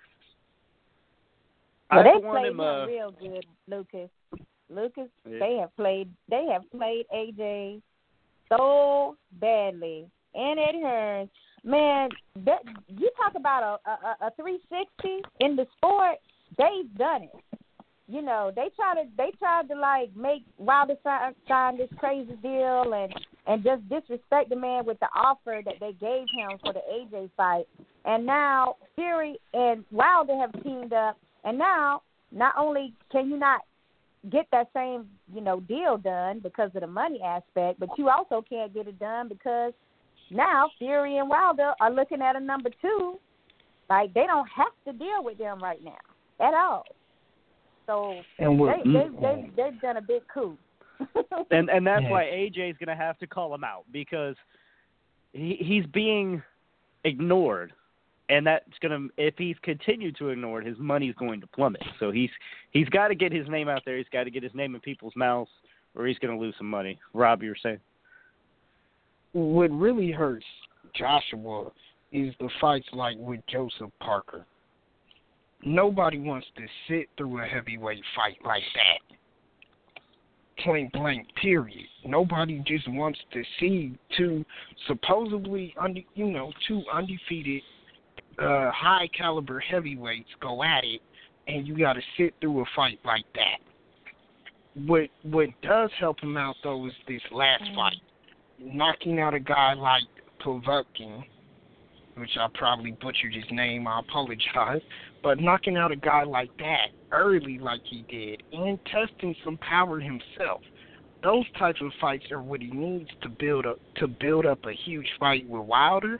Well, they played him real good, Lucas. Yeah. They have played AJ so badly, and Eddie Hearn. Man, you talk about a 360 in the sport. They've done it. They tried to like make Wilder sign this crazy deal and just disrespect the man with the offer that they gave him for the AJ fight. And now Fury and Wilder have teamed up, and now not only can you not get that same deal done because of the money aspect, but you also can't get it done because now Fury and Wilder are looking at a number two. Like, they don't have to deal with them right now at all. So they've done a big coup. and that's why AJ's going to have to call him out, because he's being ignored, and that's going to, if he's continued to ignore it, his money's going to plummet. So he's got to get his name out there. He's got to get his name in people's mouths, or he's going to lose some money. Rob, you were saying? What really hurts Joshua is the fights like with Joseph Parker. Nobody wants to sit through a heavyweight fight like that. Point blank, period. Nobody just wants to see two supposedly two undefeated high caliber heavyweights go at it, and you got to sit through a fight like that. What does help him out though is this last fight. knocking out a guy like Povetkin, which I probably butchered his name, I apologize, but knocking out a guy like that early like he did and testing some power himself, those types of fights are what he needs to build up a huge fight with Wilder.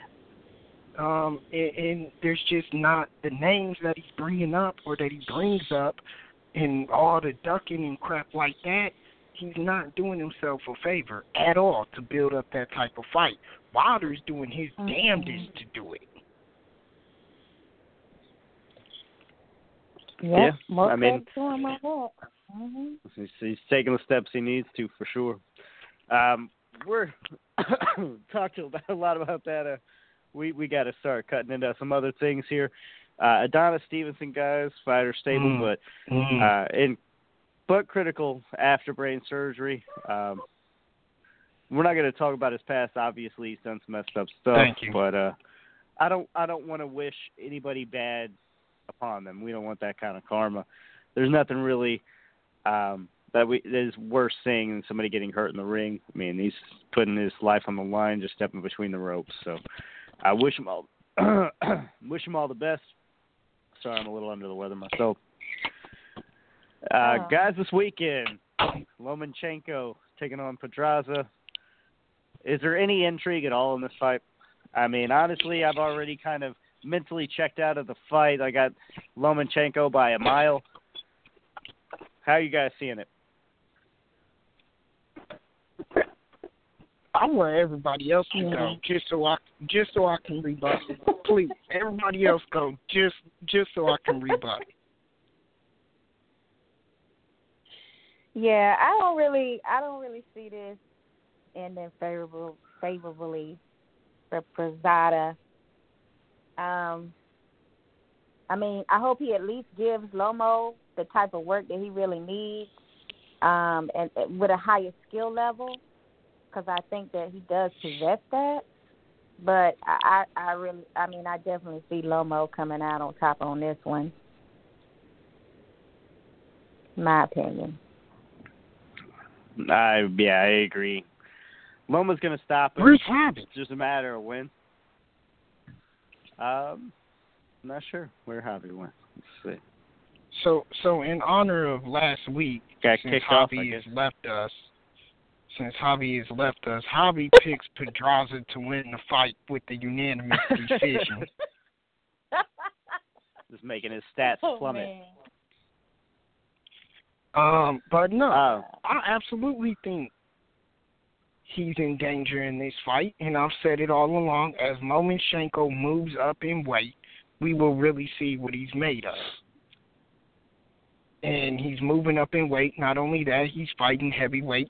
And there's just not the names that he's bringing up or that he brings up and all the ducking and crap like that. He's not doing himself a favor at all to build up that type of fight. Wilder's doing his damnedest to do it. Yeah, I mean, Mm-hmm. he's taking the steps he needs to, for sure. We're talking about a lot about that. We got to start cutting into some other things here. Adonis Stevenson, guys, fighter stable, but critical after brain surgery. We're not going to talk about his past. Obviously, he's done some messed up stuff. Thank you. But I don't want to wish anybody bad upon them. We don't want that kind of karma. There's nothing really that is worse seeing than somebody getting hurt in the ring. I mean, he's putting his life on the line, just stepping between the ropes. So I wish him all the best. Sorry, I'm a little under the weather myself. Guys, this weekend, Lomachenko taking on Pedraza. Is there any intrigue at all in this fight? I mean, honestly, I've already kind of mentally checked out of the fight. I got Lomachenko by a mile. How are you guys seeing it? I want everybody else to go just so I can rebut it. Please, everybody else go just so I can rebut it. Yeah, I don't really see this ending favorably for Pedraza. I mean, I hope he at least gives Lomo the type of work that he really needs, and with a higher skill level, because I think that he does possess that. But I definitely see Lomo coming out on top on this one. My opinion. I agree. Loma's going to stop it. Where's Javi? It's just a matter of when. I'm not sure where Javi went. Let's see. So in honor of last week, since Javi has left us, Javi picks Pedraza to win the fight with the unanimous decision. Just making his stats plummet. But no, I absolutely think he's in danger in this fight, and I've said it all along. As Lomachenko moves up in weight, we will really see what he's made of. And he's moving up in weight. Not only that, he's fighting heavyweight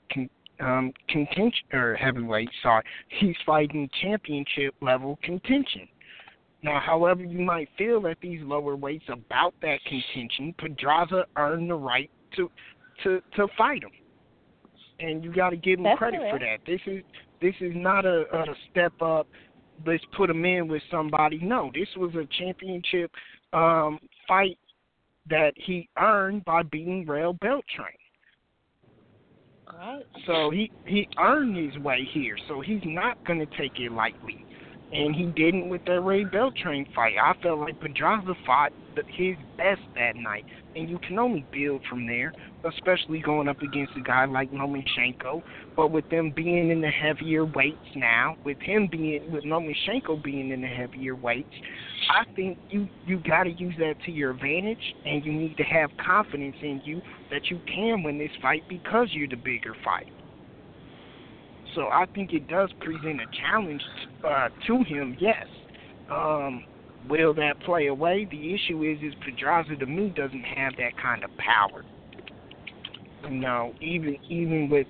he's fighting championship level contention. Now, however you might feel at these lower weights about that contention, Pedraza earned the right to fight him, and you got to give him credit for that. This is not a step up. Let's put him in with somebody. No, this was a championship fight that he earned by beating Rail Beltran. Right. So he earned his way here. So he's not going to take it lightly. And he didn't with that Ray Beltran fight. I felt like Pedraza fought his best that night. And you can only build from there, especially going up against a guy like Lomachenko. But with them being in the heavier weights now, with Lomachenko being in the heavier weights, I think you got to use that to your advantage, and you need to have confidence in you that you can win this fight because you're the bigger fighter. So I think it does present a challenge to him, yes. Will that play away? The issue is Pedraza, to me, doesn't have that kind of power. You know, even with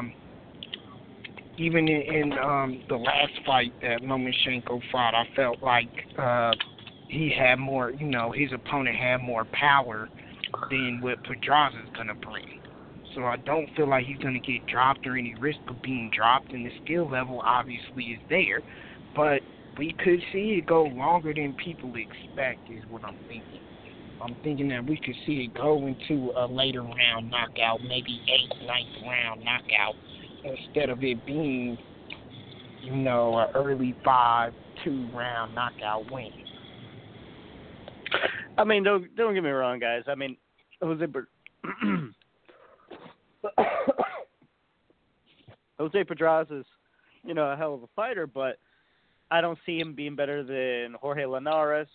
even in the last fight that Lomachenko fought, I felt like he had more, his opponent had more power than what Pedraza's going to bring. So I don't feel like he's going to get dropped or any risk of being dropped, and the skill level obviously is there. But we could see it go longer than people expect is what I'm thinking. I'm thinking that we could see it go into a later round knockout, maybe 8th, 9th round knockout, instead of it being an early 5-2 round knockout win. I mean, don't get me wrong, guys. I mean, Jose Pedraza is, a hell of a fighter, but I don't see him being better than Jorge Linares.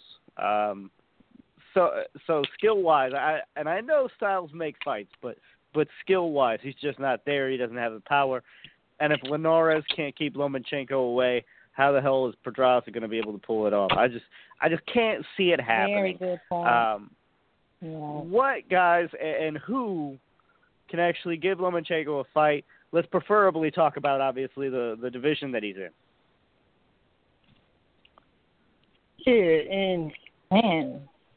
So skill-wise, I know styles make fights, but skill-wise, he's just not there. He doesn't have the power. And if Linares can't keep Lomachenko away, how the hell is Pedraza going to be able to pull it off? I just can't see it happening. Very good point. What guys and who can actually give Lomachenko a fight? Let's preferably talk about, obviously, the division that he's in. Yeah, and man,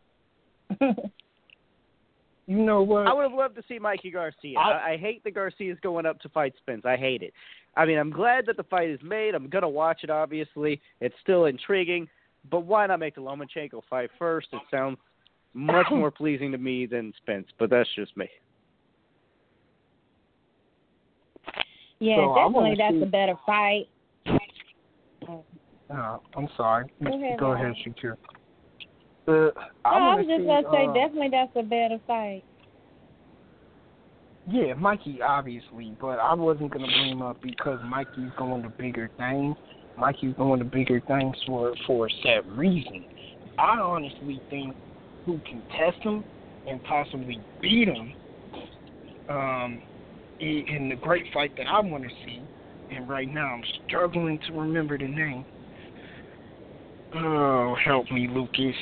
you know what? I would have loved to see Mikey Garcia. I hate the Garcias going up to fight Spence. I hate it. I mean, I'm glad that the fight is made. I'm going to watch it, obviously. It's still intriguing. But why not make the Lomachenko fight first? It sounds much more pleasing to me than Spence, but that's just me. Yeah, So definitely that's a better fight. I'm sorry. Go ahead, Shakira. I was just going to say, definitely that's a better fight. Yeah, Mikey, obviously, but I wasn't going to bring him up because Mikey's going to bigger things. Mikey's going to bigger things for a set reason. I honestly think who can test him and possibly beat him in the great fight that I want to see, and right now I'm struggling to remember the name. Oh, help me, Lucas.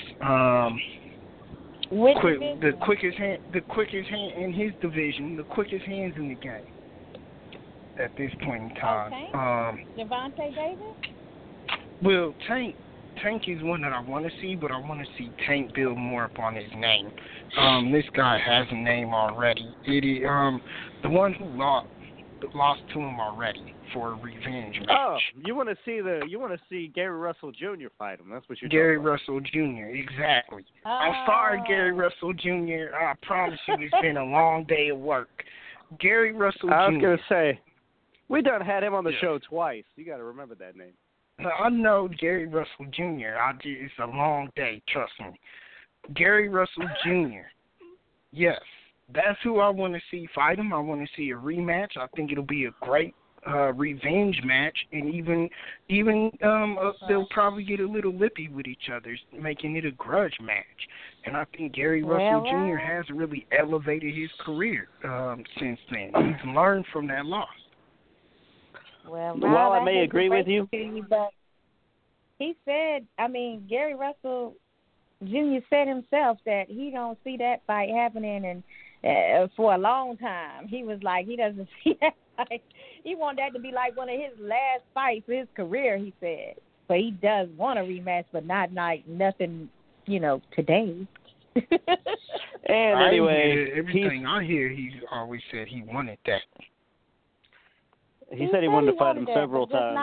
The quickest hand in his division, the quickest hands in the game at this point in time. Gervonta Davis? Well, Tank is one that I want to see, but I want to see Tank build more up on his name. This guy has a name already. The one who lost to him already for a revenge match. Oh, you want to see Gary Russell Jr. fight him? That's what you're Gary talking about. Russell Jr. Exactly. I'm sorry, Gary Russell Jr. I promise you, it's been a long day of work. Gary Russell Jr. I was gonna say, we done had him on the show twice. You got to remember that name. I know Gary Russell Jr. It's a long day, trust me. Gary Russell Jr. Yes, that's who I want to see fight him. I want to see a rematch. I think it'll be a great revenge match, and even they'll probably get a little lippy with each other, making it a grudge match. And I think Gary Russell Jr. has really elevated his career since then. He's learned from that loss. Well, while I may agree with you, but he said, Gary Russell Jr. said himself that he don't see that fight happening and for a long time. He was like, he doesn't see that fight. He wanted that to be like one of his last fights of his career, he said. But he does want a rematch, but not like nothing, today. And anyway, everything I hear, he's always said he wanted that. He said he wanted to fight him several times.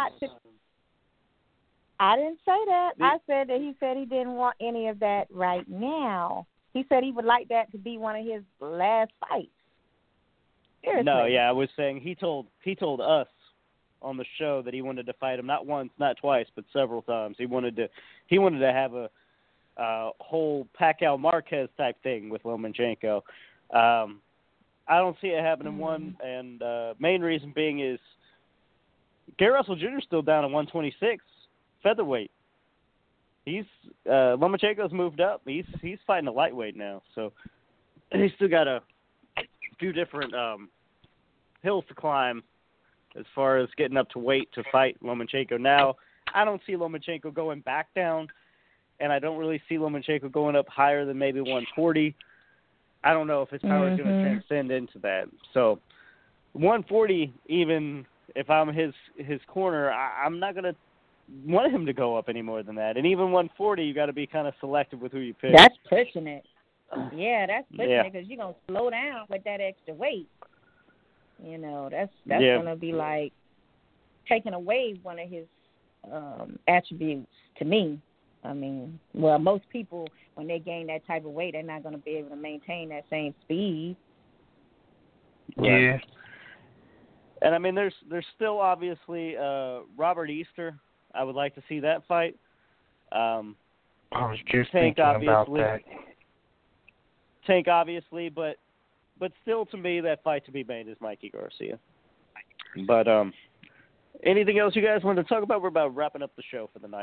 I didn't say that. I said that he said he didn't want any of that right now. He said he would like that to be one of his last fights. Seriously. No, yeah, I was saying he told us on the show that he wanted to fight him not once, not twice, but several times. He wanted to have a whole Pacquiao Marquez type thing with Lomachenko. I don't see it happening. One, and main reason being is Gary Russell Jr. is still down at 126 featherweight. He's Lomachenko's moved up. He's fighting a lightweight now, so he's still got a few different hills to climb as far as getting up to weight to fight Lomachenko. Now, I don't see Lomachenko going back down, and I don't really see Lomachenko going up higher than maybe 140. I don't know if his power is going to transcend into that. So 140, even if I'm his corner, I'm not going to want him to go up any more than that. And even 140, you got to be kind of selective with who you pick. That's pushing it. Yeah, that's pushing it because you're going to slow down with that extra weight. That's going to be like taking away one of his attributes to me. Most people, when they gain that type of weight, they're not going to be able to maintain that same speed. Yeah. And I mean, there's still obviously Robert Easter. I would like to see that fight. I was just Tank, thinking about obviously. that. Tank, obviously, but still, to me, that fight to be made is Mikey Garcia. But anything else you guys want to talk about? We're about wrapping up the show for the night.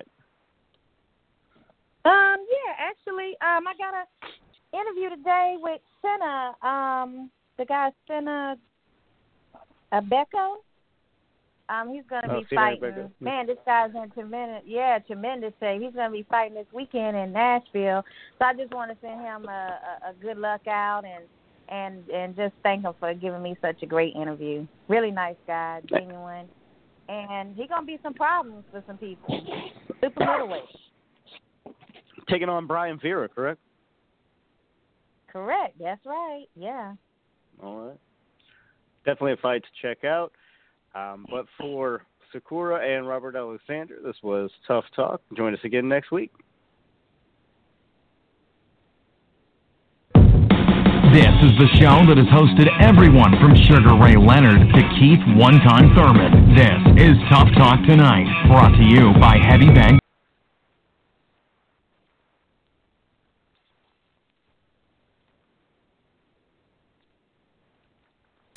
Yeah, actually, I got an interview today with Senna, the guy Senna Abeko. He's going to be fighting. Abeko. Man, this guy's in tremendous shape. He's going to be fighting this weekend in Nashville. So I just want to send him a good luck out and just thank him for giving me such a great interview. Really nice guy, genuine. And he's going to be some problems for some people. Super middleweight. Taking on Brian Vera, correct? Correct. That's right. Yeah. All right. Definitely a fight to check out. But for Sakura and Robert Alexander, this was Tough Talk. Join us again next week. This is the show that has hosted everyone from Sugar Ray Leonard to Keith One Time Thurman. This is Tough Talk Tonight, brought to you by Heavy Bag.